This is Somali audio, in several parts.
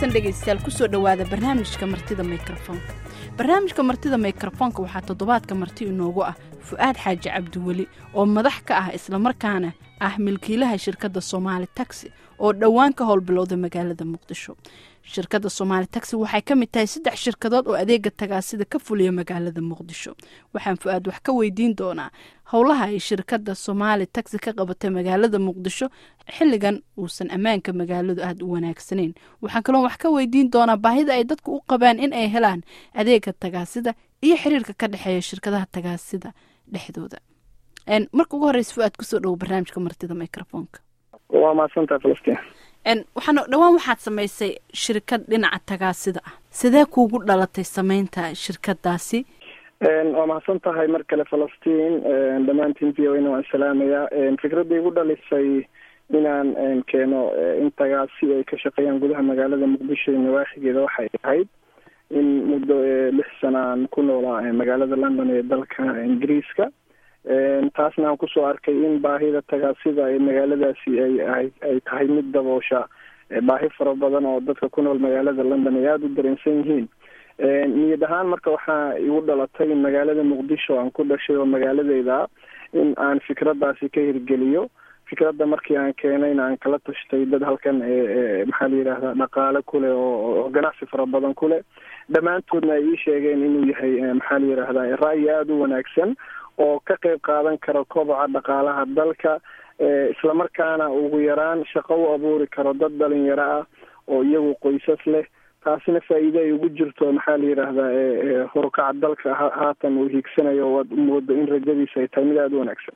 wanaagsan dhegaystayaal ku soo dhawaada barnaamijka martida mikrofoonka. barnaamijka martida mikrofoonka waxaa toddobaadka marti inoogu ah Fuaad Xaaji Cabdiweli oo madax ka ah isla markaana ah milkiilaha shirkadda Somali Taxi oo dhawaan ka howlbilowda magaalada Muqdisho. shirkadda Somali Taxi waxay ka mid tahay 3 shirkadood oo adeega tagaasida ka fuliya magaalada Muqdisho. waxaan Fuaad wax ka weydiin doonaa howlaha ay shirkadda Somali Taxi ka qabatay magaalada Muqdisho xilligan uusan ammaanka magaaladu aad u wanaagsaneyn. waxaan kaloo wax ka weydiin doonaa baahida ay dadku u qabaan in ay helaan adeega tagaasida iyo xiriirka ka dhaxeeya shirkadaha tagaasida dhexdooda. marka ugu horeysa Fuaad ku soo dhaw barnaamijka martida mikrofoonka. waa maasanta Falastiin. waxaan dhawaan waxaad samaysay shirkad dhinaca tagaasida ah. sidee kuugu dhalatay samaynta shirkadaasi? waa mahadsan tahay mar kale Falastiin. dhammaantiin VOAna waan salaamayaa. fikradda igu dhalisay inaan keeno in tagaasi ay ka shaqeeyaan gudaha magaalada Muqdisho iyo nawaaxigeeda waxay ahayd in muddo 6 sano aan ku noolaa magaalada London ee dalka Ingiriiska. taasna aan kusoo arkay in baahida tagaasida ee magaaladaasi ay tahay mid daboosha baahi fara badan oo dadka ku nool magaalada London ay aada u dareensan yihiin. niyad ahaan marka waxaa igu dhalatay in magaalada Muqdisho aan ku dhashay oo magaaladeyda in aan fikradaasi ka hirgeliyo. fikradda markii aan keenayna aan kala tashtay dad halkan maxaa la yidhaahdaa dhaqaale kuleh oo ganacsi fara badan kuleh. dhammaantoodna ay ii sheegeen inuu yahay maxaa la yidhaahdaa ra'yi aada u wanaagsan oo ka qayb qaadan karo koboca dhaqaalaha dalka, islamarkaana ugu yaraan shaqo u abuuri karo dad dhalinyaro ah oo iyagu qoysas leh. taasina faa'iido ay ugu jirto maxaa la yidhaahdaa horukaca dalka haatan uu hiigsanayo oo aad moodo in rajadiisa ay tahay mid aada u wanaagsan.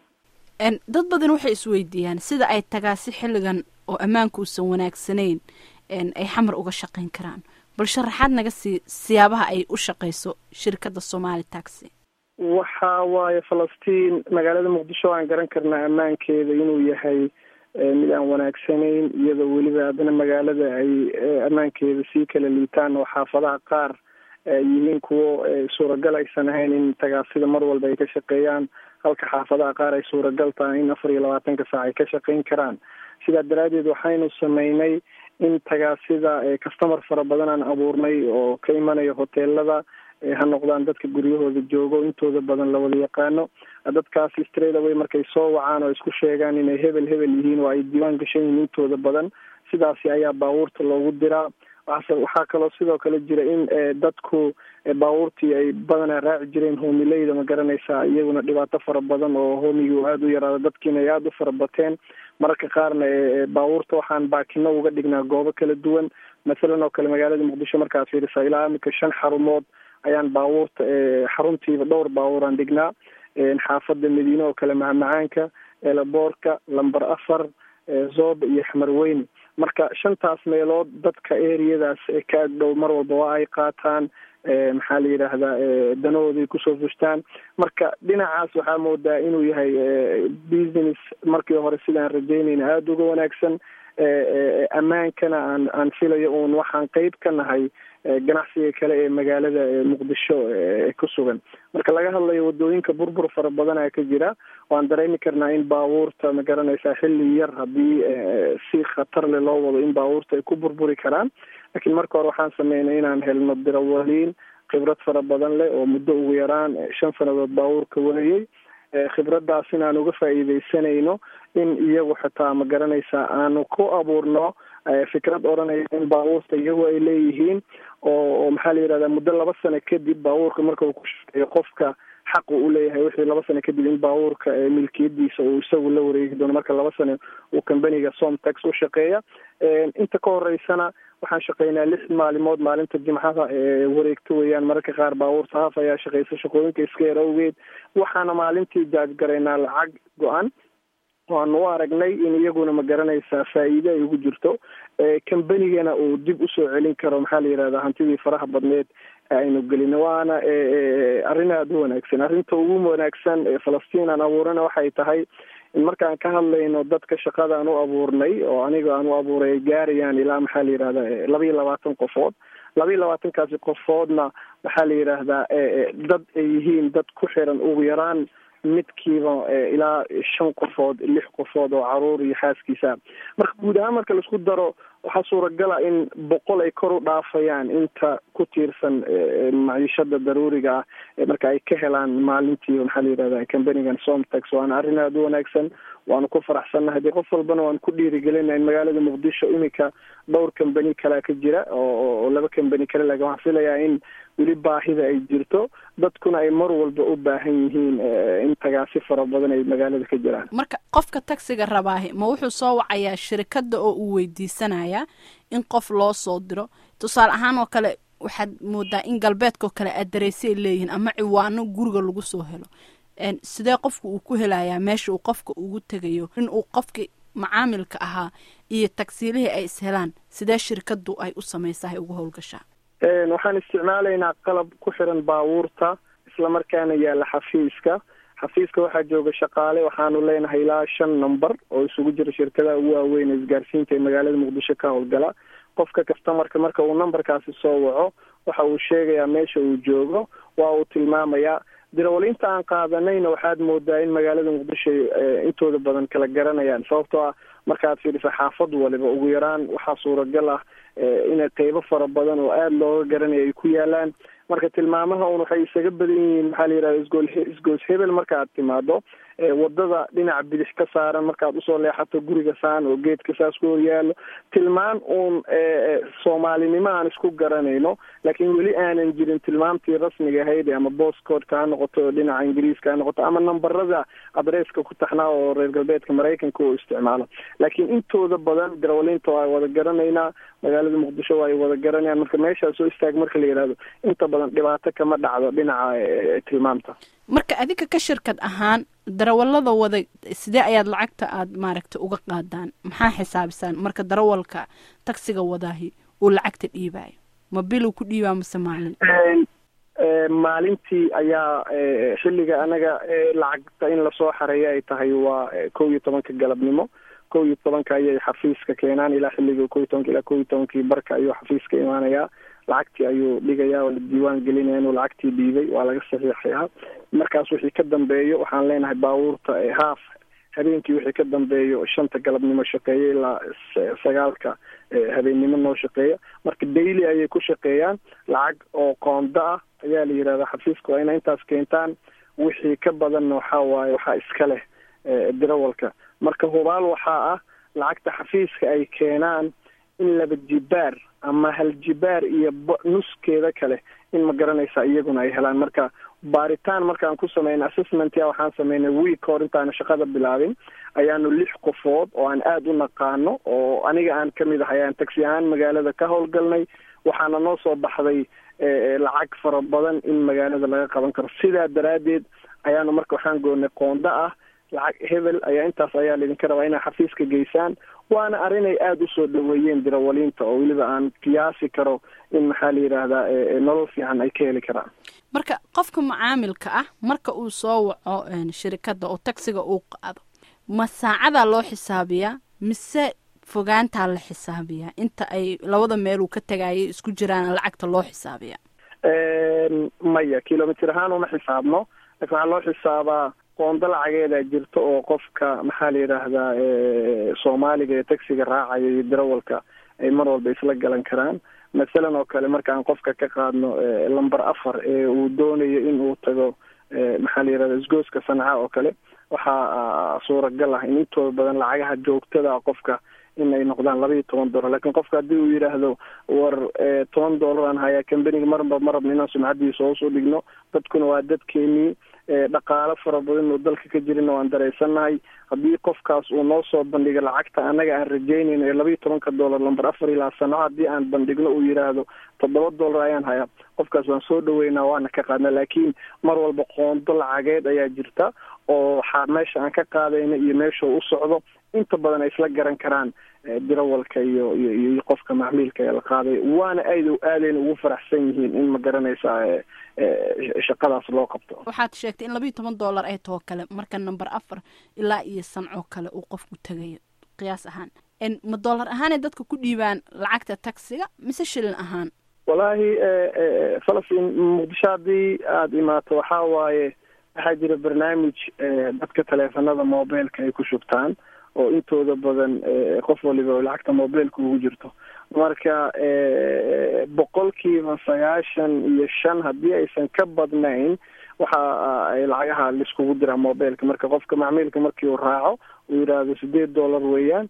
dad badan waxay isweydiiyaan sida ay tagaasi xilligan oo ammaanku uusan wanaagsanayn ay xamar uga shaqayn karaan. bal sharaxaad naga siyaabaha ay u shaqayso shirkadda Somali Taxi. waxa waaye Falastiin, magaalada Muqdisho aan garan karnaa ammaankeeda inuu yahay mid aan wanaagsanayn, iyadoo weliba haddana magaalada ay ammaankeeda sii kala liitaan oo xaafadaha qaar yihiin kuwo suuragal aysan ahayn in tagaasida mar walba ay ka shaqeeyaan, halka xaafadaha qaar ay suuragal tahay in 24 saac ay ka shaqayn karaan. sidaa daraaddeed waxaynu sameynay in tagaasida customer fara badan aan abuurnay oo ka imanayo hoteelada, ha noqdaan dadka guryahooda joogo intooda badan la wada yaqaano. dadkaas straight away markay soo wacaan oo isku sheegaan inay hebel yihiin oo ay diiwaan gashan yihiin intooda badan, sidaasi ayaa baabuurta loogu diraa. waxaa kaloo sidoo kale jira in dadku baabuurtii ay badanaa raaci jireen hoomileyda, ma garanaysaa, iyaguna dhibaato fara badan oo hoomigu aada u yaraado, dadkiina ay aada u fara bateen. mararka qaarna baabuurta waxaan baakino uga dhignaa goobo kala duwan. masalan oo kale magaalada Muqdisho markaad fiirisaa ilaa imika 5 xarumood ayaan baabuurta xaruntiiba dhowr baabuuraan dhignaa. xaafadda Madiine oo kale Macmacaanka, Eelaboorka, Lambar 4, Zoob iyo Xamarweyne. marka 5taas meelood dadka eriyadaas ka dhow mar walba waa ay qaataan maxaa la yidhaahdaa danahooday kusoo fustaan. marka dhinacaas waxaa moodaa inuu yahay business markii hore sidaan rajaynayna aada uga wanaagsan. ammaankana aan filayo uun waxaan qeyb ka nahay ganacsiga kale ee magaalada Muqdisho ku sugan. marka laga hadlayo wadooyinka burbur fara badan ayaa ka jira, waan dareemi karnaa in baabuurta ma garanaysaa xilli yar haddii si khatar leh loo wado in baabuurta ay ku burburi karaan. laakiin marka hore waxaan sameynay inaan helno dirawaliin khibrad fara badan leh oo muddo ugu yaraan 5 sannadood baabuurka wareeyay. khibraddaas inaan uga faa'iidaysanayno in iyagu xitaa ma garanaysaa aanu ku abuurno fikrad odhanaya in baabuurta iyagu ay leeyihiin oo maxaa la yidhahdaa muddo 2 sano kadib baabuurka marka uu ku shaqeeyo qofka xaqu u leeyahay wixii 2 sano kadib in baabuurka milkiyadiisa uu isagu la wareegi doono marka 2 sano uu kambaniga Somtax u shaqeeya. inta ka horeysana waxaan shaqeynaa 6 maalimood, maalinta jimcaha wareegto weeyaan. mararka qaar baabuurta haaf ayaa shaqeysa shaqooyinka iska yar awgeed. waxaana maalintii jaajgaraynaa lacag go-an waanu u aragnay in iyaguna ma garanaysaa faa'iido ay ugu jirto, kambanigana uu dib usoo celin karo maxaa la yidhahdaa hantidii faraha badneed aynu gelino. waana arrin aada u wanaagsan. arrinta ugu wanaagsan Falastiin aan abuurana waxay tahay in markaan ka hadlayno dadka shaqadaan u abuurnay oo aniga aan u abuuray gaarayaan ilaa maxaa la yidhahdaa 22 qofood. 22kaasi qofoodna maxaa la yidhaahdaa dad ay yihiin dad ku xiran ugu yaraan midkiiba ilaa 5 qofood 6 qofood oo caruur iyo xaaskiisa. marka guud ahaan marka la isku daro waxaa suuragala in 100 ay kor u dhaafayaan inta ku tiirsan maciishada daruuriga ah marka ay ka helaan maalintii maxaa la yidhahdaa companigan Somtex waana arrin aad u wanaagsan waanu ku faraxsannahay dee qof walbana waan ku dhiirigelinaa in magaalada muqdisho iminka dhowr company kale ka jira oo 2 company kale laga waxaan filayaa in weli baahida ay jirto dadkuna ay mar walba u baahan yihiin in tagaasi fara badan ay magaalada ka jiraan marka qofka taxiga rabaahi ma wuxuu soo wacayaa shirkadda oo uu weydiisanayaa in qof loo soo diro tusaale ahaan oo kale waxaad moodaa in galbeedka oo kale adereysay leeyihiin ama ciwaano guriga lagu soo helo sidee qofku uu ku helayaa meesha uu qofka ugu tegayo in uu qofkii macaamilka ahaa iyo tagsiilihii ay ishelaan sidee shirkaddu ay u samaysahay ugu howlgashaa waxaan isticmaalaynaa qalab ku xiran baabuurta isla markaana yaalla xafiiska waxaa jooga shaqaale waxaanu leenahay ilaa 5 number oo isugu jira shirkadaha ugu waaweyn ee isgaarsiinta ee magaalada muqdisho ka howlgala qofka customerka marka uu numberkaasi soo waco waxa uu sheegayaa meesha uu joogo waa uu tilmaamayaa dirawalinta aan qaadanayna waxaad moodaa in magaalada muqdisho intooda badan kala garanayaan sababtoo ah markaad fiiriso xaafad waliba ugu yaraan waxaa suuragal ah inay qaybo fara badan oo aada looga garanayo ay ku yaalaan marka tilmaamaha un waxay isaga badan yihiin maxaa la yidhahda isgoos hebel marka aad timaado wadada dhinaca bidix ka saaran markaad usoo leexato guriga saan oo geedka saas ku horyaalo tilmaan uun soomaalinimo aan isku garanayno laakiin weli aanan jirin tilmaamtii rasmiga ahayd ama boscodeka ha noqoto oo dhinaca ingiriiska ha noqoto ama nambarada adresska ku taxnaa oo reer galbeedka maraykanka uu isticmaalo laakiin intooda badan darawalinta waa wada garanaynaa magaalada muqdisho waa ay wada garanayaan marka meeshaa soo istaag marka la yidhahdo inta badan dhibaato kama dhacdo dhinaca tilmaamta marka adinka ka shirkad ahaan darawalada wada sidee ayaad lacagta aad maaragta uga qaadaan maxaa xisaabisaan marka darawalka taksiga wadaahi uu lacagta dhiibaayo ma biluu ku dhiibaa mase maalin maalintii ayaa xilliga anaga lacagta in lasoo xareeyo ay tahay waa 11 galabnimo 11 ayay xafiiska keenaan ilaa xilliga 11 ilaa 12 barka ayuu xafiiska imaanayaa lacagtii ayuu dhigayaa oo la diiwaan gelinaya inuu lacagtii dhiibay waa laga saxiixayaa markaas wixii ka dambeeyo waxaan leenahay baabuurta haaf habeenkii wixii ka dambeeyo 5 galabnimo shaqeeya ilaa 9 habeennimo noo shaqeeya marka daily ayay ku shaqeeyaan lacag oo qoonda ah ayaa la yidhahdaa xafiiska waa inay intaas keentaan wixii ka badanna waxaa waaye waxaa iska leh darawalka marka hubaal waxaa ah lacagta xafiiska ay keenaan in 2 jibaar ama 1 jibaar iyo nuskeeda kale in ma garanaysa iyaguna ay helaan marka baaritaan markaan ku sameynay assessment waxaan sameynay week hor intaan shaqada bilaabin ayaanu 6 qofood oo aan aad u naqaano oo aniga aan kamid ahay aan taxi ahaan magaalada ka howlgalnay waxaana noo soo baxday lacag fara badan in magaalada laga qaban karo sidaa daraadeed ayaanu marka waxaan goonnay qoonda ah lacag hebel ayaa intaas ayaa laydinka rabaa inay xafiiska geysaan waana arrinay aada usoo dhaweeyeen dirawaliinta oo weliba aan qiyaasi karo in maxaa la yidhaahdaa nolol fiican ay ka heli karaan marka qofka macaamilka ah marka uu soo waco shirikadda oo taksiga uu qaado ma saacadaa loo xisaabiyaa mise fogaantaa la xisaabiyaa inta ay labada meel uu ka tagaayay isku jiraan lacagta loo xisaabiyaa maya kilomitr ahaan uma xisaabno laakiin waxaa loo xisaabaa qoonda lacageeda jirto oo qofka maxaa la yidhaahdaa soomaaliga ee taxiga raacaya iyo darawalka ay mar walba isla galan karaan masalan oo kale markaan qofka ka qaadno lamber 4 ee uu doonayo in uu tago maxaa la yidhahdaa isgooska sanca oo kale waxaa suuragal ah in intooda badan lacagaha joogtada qofka in ay noqdaan $12 laakiin qofka haddii uu yidhaahdo war $10 aan hayaa companiga marabna inaan sumcadiisa hoos u dhigno dadkuna waa dadkeenii dhaqaalo fara badan oo dalka ka jirina waan dareysanahay haddii qofkaas uu noo soo bandhiga lacagta annaga aan rajaynayno ee $12 lamber 4 ilaa sano haddii aan bandhigno uu yidhaahdo $7 ayaan hayaa qofkaas waan soo dhaweynaa waana ka qaadna laakiin mar walba qoondo lacageed ayaa jirta oo waxaa meesha aan ka qaadayna iyo meesha u socdo inta badan ay isla garan karaan dirawalka iyo qofka macmiilka ee la qaaday waana aadayna ugu faraxsan yihiin in ma garanaysaa shaqadaas loo qabto waxaad sheegtay in $12 ay too kale marka number 4 ilaa iyo sanco kale uu qofku tagayo qiyaas ahaan ma dollar ahaan dadka ku dhiibaan lacagta taksiga mise shilin ahaan wallaahi falastiin muqdisho haddii aada imaato waxaa waaye waxaa jira barnaamij dadka taleefanada mobileka ay ku shubtaan oo intooda badan qof waliba oo lacagta mobilka ugu jirto marka 95% haddii aysan ka badnayn waxa ay lacagaha laiskugu diraa mobilka marka qofka macmiilka markii uu raaco uu yidhaahdo $8 weeyaan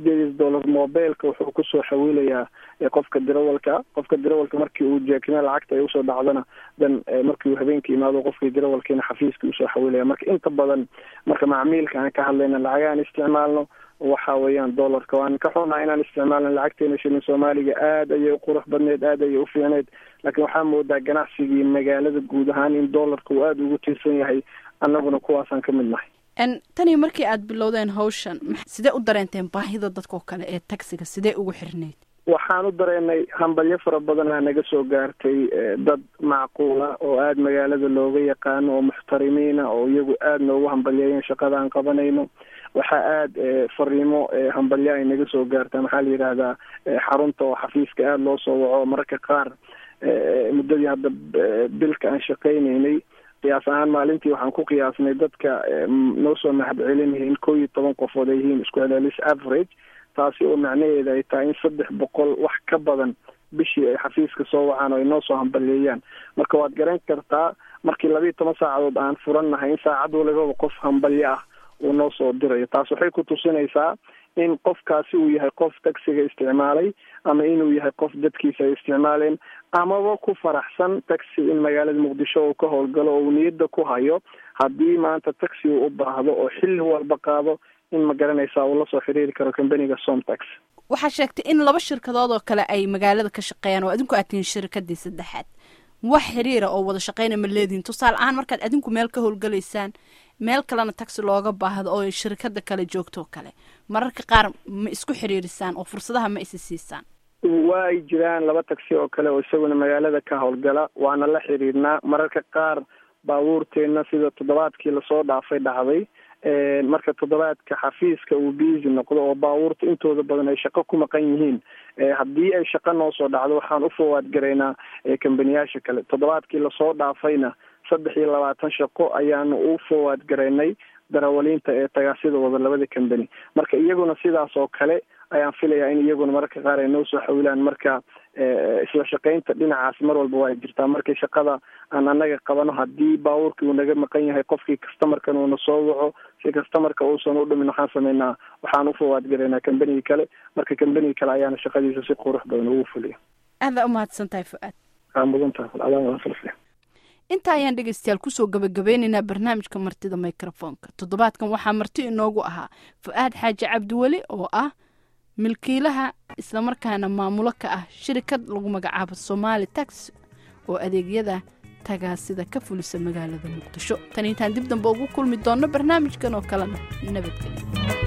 $8 mobilka wuxuu kusoo xawilayaa qofka dirawalka markii uu jeekina lacagta ay usoo dhacdana dan markii uu habeenkii imaado qofkii dirawalkiina xafiiskii usoo xawilaya marka inta badan marka macmiilka aan ka hadlayna lacagaan isticmaalno waxa weeyaan dollarka waan ka xunaa inaan isticmaalno lacagteena shilin Soomaaliga aad ayay u qurux badneed aad ayay u fiicneed laakiin waxaa moodaa ganacsigii magaalada guud ahaan in dollarka uu aad ugu tiirsan yahay annaguna kuwaasaan ka mid nahay tani markii aad bilowdeen hawshan sidee u dareenteen baahida dadka kale ee taksiga sidee ugu xirneyd waxaan u dareenay hambalyo fara badan naga soo gaartay dad macquula oo aad magaalada looga yaqaan oo muxtarimiina oo iyagu aad noogu hambalyeeyeen shaqada aan qabanayno waxa aad fariimo hambalyo ay naga soo gaartaa maxaa la yiraahdaa xarunta oo xafiiska aad loo soo waco mararka qaar muddadii hadda bilka aan shaqaynaynay qiyaas ahaan maalintii waxaan ku qiyaasnay dadka noo soo mahadcelinayeen 11 qofood ay yihiin isku celcelis average taasi oo macnaheedu ay tahay in 300 wax ka badan bishii ay xafiiska soo wacaan oo ay noo soo hambalyeeyaan marka waad garan kartaa markii 12 saacadood aan furannahay in saacad waliba qof hambalyo ah uu noo soo dirayo taas waxay ku tusinaysaa in qofkaasi uu yahay qof taksiga isticmaalay ama inuu yahay qof dadkiisa ay isticmaaleen amaba ku faraxsan taxi in magaalada Muqdisho uu ka howlgalo oo niyadda ku hayo haddii maanta taxi uu u baahdo oo xilli walba qaado in ma garanaysaa uu la soo xiriiri karo company-ga Somtax waxaa sheegtay in 2 shirkadood oo kale ay magaalada ka shaqeeyaan oo adinku aad tihiin shirkadii saddexaad wax xiriira oo wada shaqeynaya ma leediin tusaale ahaan markaad adinku meel ka howlgalaysaan meel kalena taxi looga baahdo oo shirkada kale joogto kale mararka qaar ma isku xiriirisaan oo fursadaha ma is siisaan way jiraan 2 taxi oo kale oo isaguna magaalada ka howlgala waana la xiriirnaa mararka qaar baabuurteena sida toddobaadkii la soo dhaafay dhacday marka toddobaadka xafiiska uu busy noqdo oo baabuurta intooda badan ay shaqo ku maqan yihiin haddii ay shaqo noo soo dhacdo waxaan u forward garaynaa kambaniyyaasha kale toddobaadkii la soo dhaafayna 23 shaqo ayaanu u forward garaynay darawaliinta ee tagaasida wada labada company marka iyaguna sidaas oo kale ayaan filayaa in iyaguna mararka qaar ay noo soo xawilaan marka isla shaqaynta dhinacaas mar walba waa jirtaa markay shaqada aan anaga qabano haddii baabuurkii uu naga maqan yahay qofkii customerkan uuna soo waco si customerka uusan u dhimin waxaan sameynaa waxaan u forward garaynaa company kale marka company kale ayaana shaqadiisa si qurux badan ugu fuliya aad u mahadsantahay Fuad mudantahay adaan waa filfil inta ayaan dhegeystayaal kusoo gabagabeynaynaa barnaamijka martida microfonka toddobaadkan waxaa marti inoogu ahaa Fuad Xaaji Cabdiweli oo ah milkiilaha isla markaana maamulo ka ah shirkad lagu magacaabo Somali Tax oo adeegyada tagaasida ka fulisa magaalada Muqdisho tan intaan dib dambe ugu kulmi doono barnaamijkan oo kale nabadgelyo